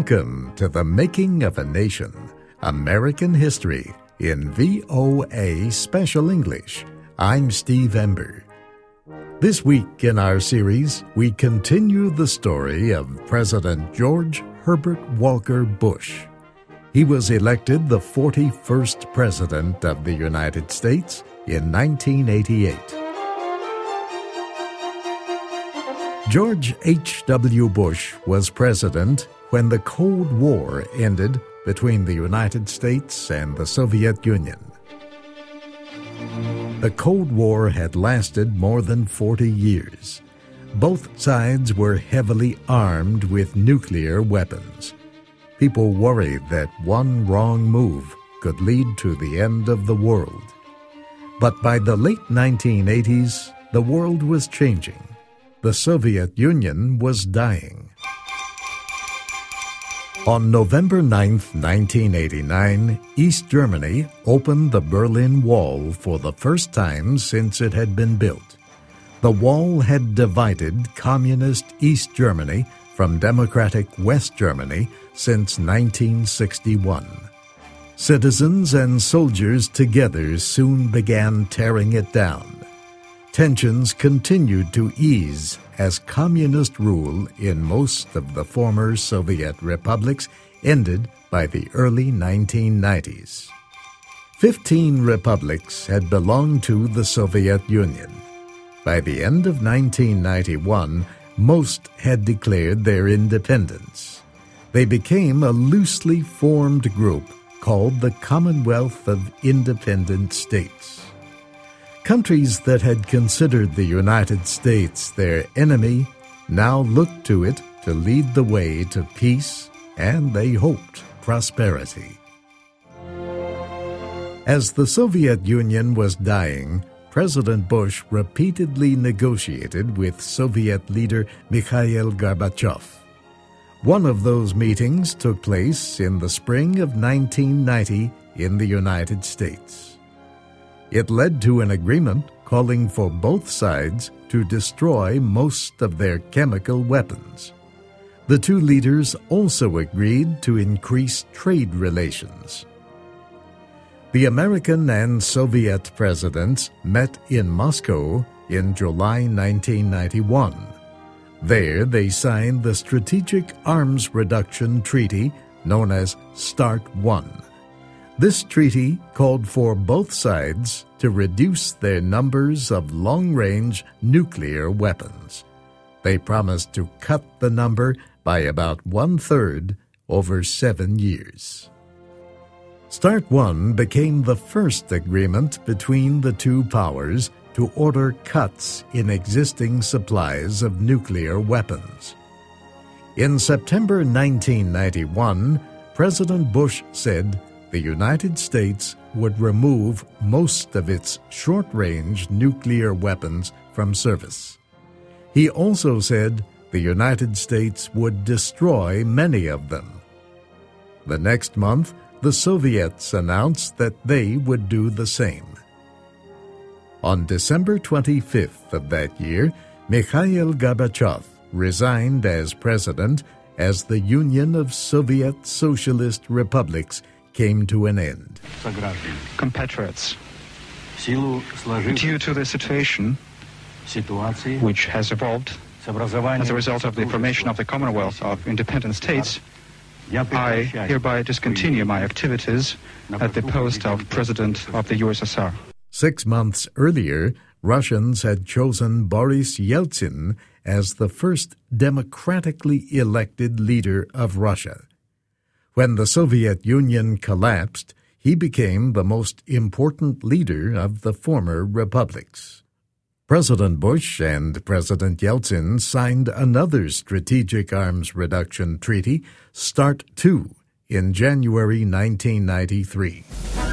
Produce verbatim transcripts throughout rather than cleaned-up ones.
Welcome to The Making of a Nation, American History in V O A Special English. I'm Steve Ember. This week in our series, we continue the story of President George Herbert Walker Bush. He was elected the forty-first President of the United States in nineteen eighty-eight. George H W. Bush was president when the Cold War ended between the United States and the Soviet Union. The Cold War had lasted more than forty years. Both sides were heavily armed with nuclear weapons. People worried that one wrong move could lead to the end of the world. But by the late nineteen eighties, the world was changing. The Soviet Union was dying. On November ninth, nineteen eighty-nine, East Germany opened the Berlin Wall for the first time since it had been built. The wall had divided communist East Germany from democratic West Germany since nineteen sixty-one. Citizens and soldiers together soon began tearing it down. Tensions continued to ease as communist rule in most of the former Soviet republics ended by the early nineteen nineties. Fifteen republics had belonged to the Soviet Union. By the end of nineteen ninety-one, most had declared their independence. They became a loosely formed group called the Commonwealth of Independent States. Countries that had considered the United States their enemy now looked to it to lead the way to peace and, they hoped, prosperity. As the Soviet Union was dying, President Bush repeatedly negotiated with Soviet leader Mikhail Gorbachev. One of those meetings took place in the spring of nineteen ninety in the United States. It led to an agreement calling for both sides to destroy most of their chemical weapons. The two leaders also agreed to increase trade relations. The American and Soviet presidents met in Moscow in July nineteen ninety-one. There they signed the Strategic Arms Reduction Treaty known as START one. This treaty called for both sides to reduce their numbers of long-range nuclear weapons. They promised to cut the number by about one-third over seven years. START one became the first agreement between the two powers to order cuts in existing supplies of nuclear weapons. In September nineteen ninety-one, President Bush said the United States would remove most of its short-range nuclear weapons from service. He also said the United States would destroy many of them. The next month, the Soviets announced that they would do the same. On December twenty-fifth of that year, Mikhail Gorbachev resigned as president as the Union of Soviet Socialist Republics came to an end. Compatriots, due to the situation which has evolved as a result of the formation of the Commonwealth of Independent States, I hereby discontinue my activities at the post of President of the U S S R. Six months earlier, Russians had chosen Boris Yeltsin as the first democratically elected leader of Russia. When the Soviet Union collapsed, he became the most important leader of the former republics. President Bush and President Yeltsin signed another Strategic Arms Reduction Treaty, START two, in January nineteen ninety-three.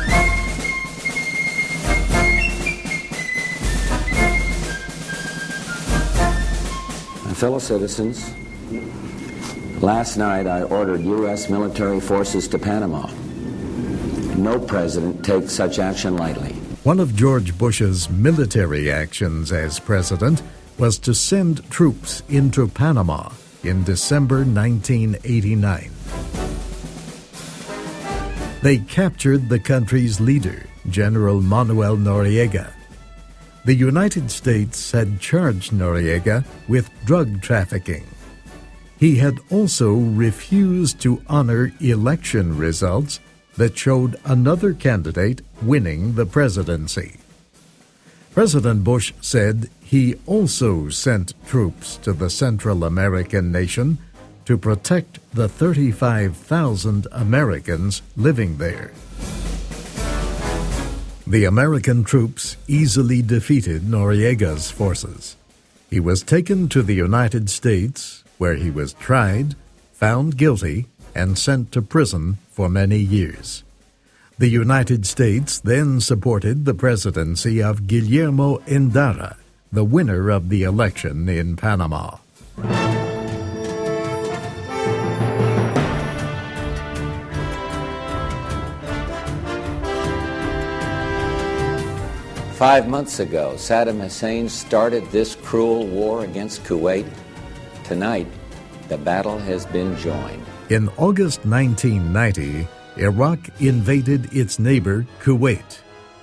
My fellow citizens, last night I ordered U S military forces to Panama. No president takes such action lightly. One of George Bush's military actions as president was to send troops into Panama in December nineteen eighty-nine. They captured the country's leader, General Manuel Noriega. The United States had charged Noriega with drug trafficking. He had also refused to honor election results that showed another candidate winning the presidency. President Bush said he also sent troops to the Central American nation to protect the thirty-five thousand Americans living there. The American troops easily defeated Noriega's forces. He was taken to the United States, where he was tried, found guilty, and sent to prison for many years. The United States then supported the presidency of Guillermo Endara, the winner of the election in Panama. Five months ago, Saddam Hussein started this cruel war against Kuwait. Tonight, the battle has been joined. In August nineteen ninety, Iraq invaded its neighbor, Kuwait.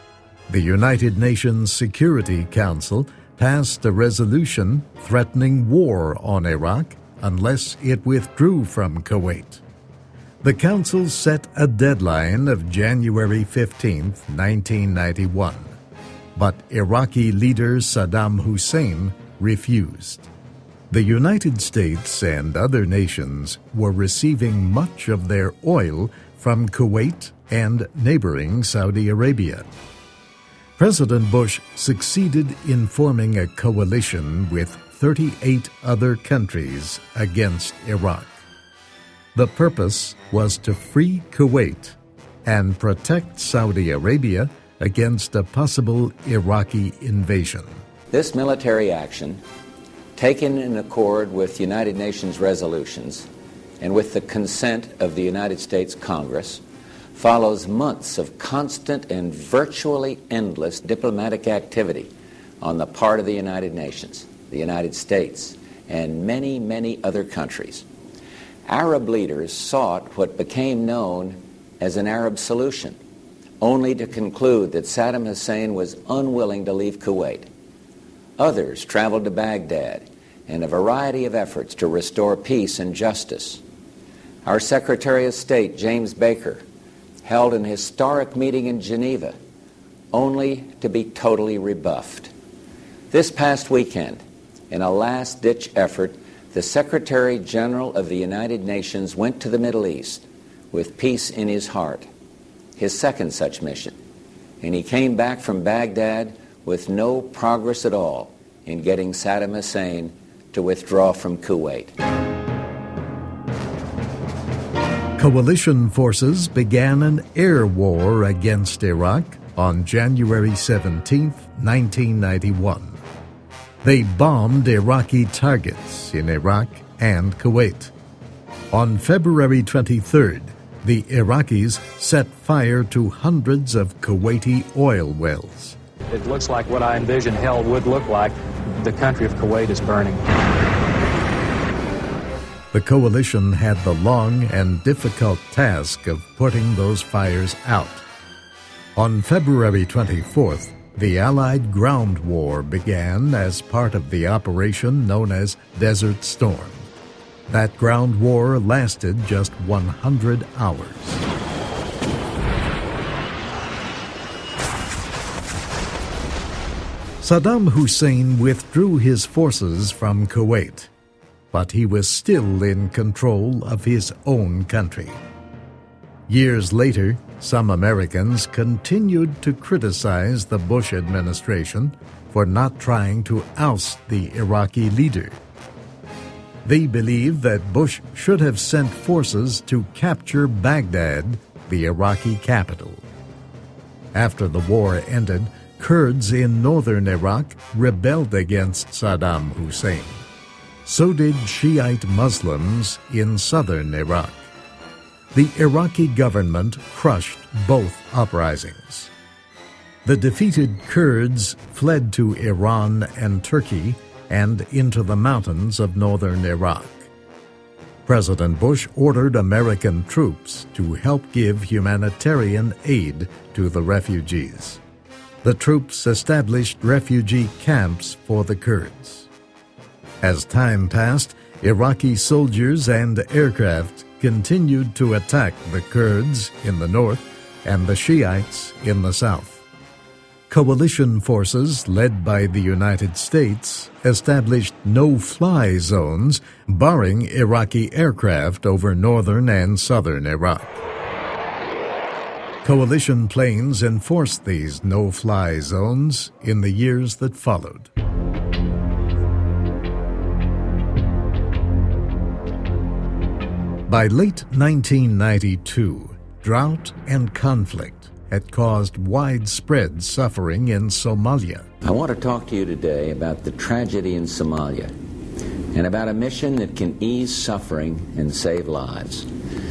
The United Nations Security Council passed a resolution threatening war on Iraq unless it withdrew from Kuwait. The Council set a deadline of January fifteenth, nineteen ninety-one, but Iraqi leader Saddam Hussein refused. The United States and other nations were receiving much of their oil from Kuwait and neighboring Saudi Arabia. President Bush succeeded in forming a coalition with thirty-eight other countries against Iraq. The purpose was to free Kuwait and protect Saudi Arabia against a possible Iraqi invasion. This military action, taken in accord with United Nations resolutions and with the consent of the United States Congress, follows months of constant and virtually endless diplomatic activity on the part of the United Nations, the United States, and many, many other countries. Arab leaders sought what became known as an Arab solution, only to conclude that Saddam Hussein was unwilling to leave Kuwait. Others traveled to Baghdad in a variety of efforts to restore peace and justice. Our Secretary of State, James Baker, held an historic meeting in Geneva, only to be totally rebuffed. This past weekend, in a last-ditch effort, the Secretary General of the United Nations went to the Middle East with peace in his heart, his second such mission, and he came back from Baghdad with no progress at all in getting Saddam Hussein to withdraw from Kuwait. Coalition forces began an air war against Iraq on January seventeenth, nineteen ninety-one. They bombed Iraqi targets in Iraq and Kuwait. On February twenty-third, the Iraqis set fire to hundreds of Kuwaiti oil wells. It looks like what I envisioned hell would look like. The country of Kuwait is burning. The coalition had the long and difficult task of putting those fires out. On February twenty-fourth, the Allied ground war began as part of the operation known as Desert Storm. That ground war lasted just one hundred hours. Saddam Hussein withdrew his forces from Kuwait, but he was still in control of his own country. Years later, some Americans continued to criticize the Bush administration for not trying to oust the Iraqi leader. They believed that Bush should have sent forces to capture Baghdad, the Iraqi capital. After the war ended, Kurds in northern Iraq rebelled against Saddam Hussein. So did Shiite Muslims in southern Iraq. The Iraqi government crushed both uprisings. The defeated Kurds fled to Iran and Turkey and into the mountains of northern Iraq. President Bush ordered American troops to help give humanitarian aid to the refugees. The troops established refugee camps for the Kurds. As time passed, Iraqi soldiers and aircraft continued to attack the Kurds in the north and the Shiites in the south. Coalition forces led by the United States established no-fly zones barring Iraqi aircraft over northern and southern Iraq. Coalition planes enforced these no-fly zones in the years that followed. By late nineteen ninety-two, drought and conflict had caused widespread suffering in Somalia. I want to talk to you today about the tragedy in Somalia and about a mission that can ease suffering and save lives.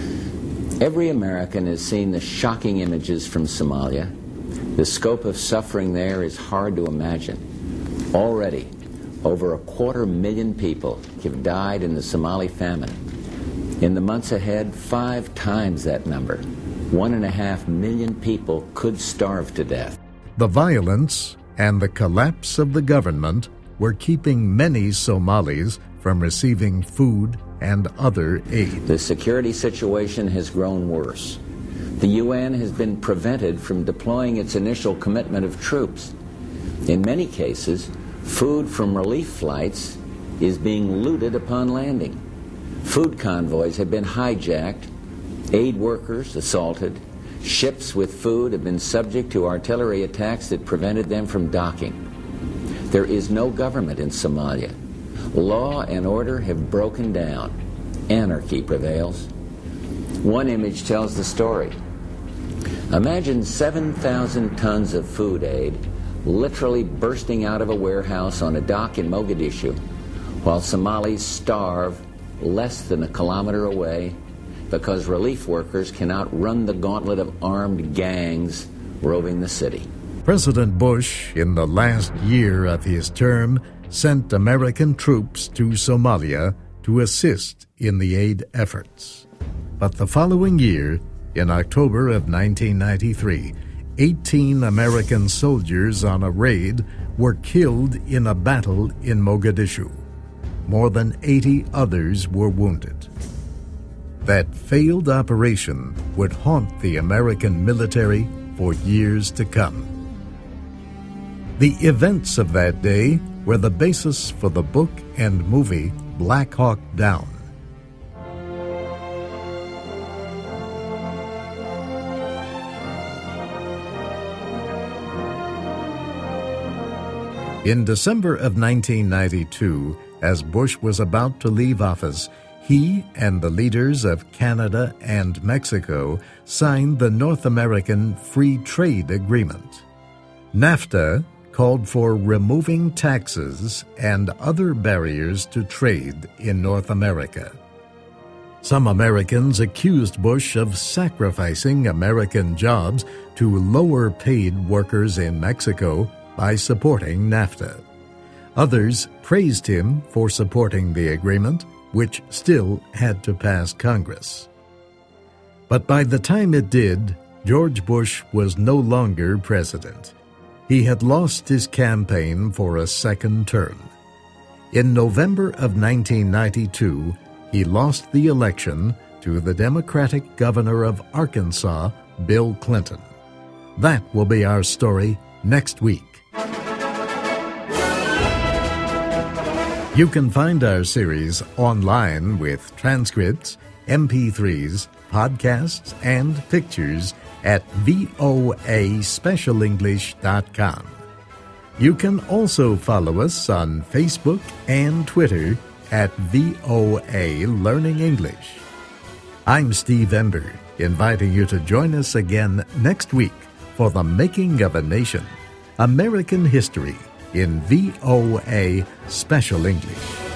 Every American has seen the shocking images from Somalia. The scope of suffering there is hard to imagine. Already, over a quarter million people have died in the Somali famine. In the months ahead, five times that number. One and a half million people could starve to death. The violence and the collapse of the government were keeping many Somalis from receiving food and other aid. The security situation has grown worse. The U N has been prevented from deploying its initial commitment of troops. In many cases, food from relief flights is being looted upon landing. Food convoys have been hijacked, aid workers assaulted, ships with food have been subject to artillery attacks that prevented them from docking. There is no government in Somalia. Law and order have broken down. Anarchy prevails. One image tells the story. Imagine seven thousand tons of food aid literally bursting out of a warehouse on a dock in Mogadishu, while Somalis starve less than a kilometer away because relief workers cannot run the gauntlet of armed gangs roving the city. President Bush, in the last year of his term, sent American troops to Somalia to assist in the aid efforts. But the following year, in October of nineteen ninety-three, eighteen American soldiers on a raid were killed in a battle in Mogadishu. More than eighty others were wounded. That failed operation would haunt the American military for years to come. The events of that day were the basis for the book and movie Black Hawk Down. In December of nineteen ninety-two, as Bush was about to leave office, he and the leaders of Canada and Mexico signed the North American Free Trade Agreement. NAFTA called for removing taxes and other barriers to trade in North America. Some Americans accused Bush of sacrificing American jobs to lower-paid workers in Mexico by supporting NAFTA. Others praised him for supporting the agreement, which still had to pass Congress. But by the time it did, George Bush was no longer president. He had lost his campaign for a second term. In November of nineteen ninety-two, he lost the election to the Democratic governor of Arkansas, Bill Clinton. That will be our story next week. You can find our series online with transcripts, M P threes, podcasts, and pictures at voa special english dot com. You can also follow us on Facebook and Twitter at V O A Learning English. I'm Steve Ember, inviting you to join us again next week for The Making of a Nation, American History, in V O A Special English.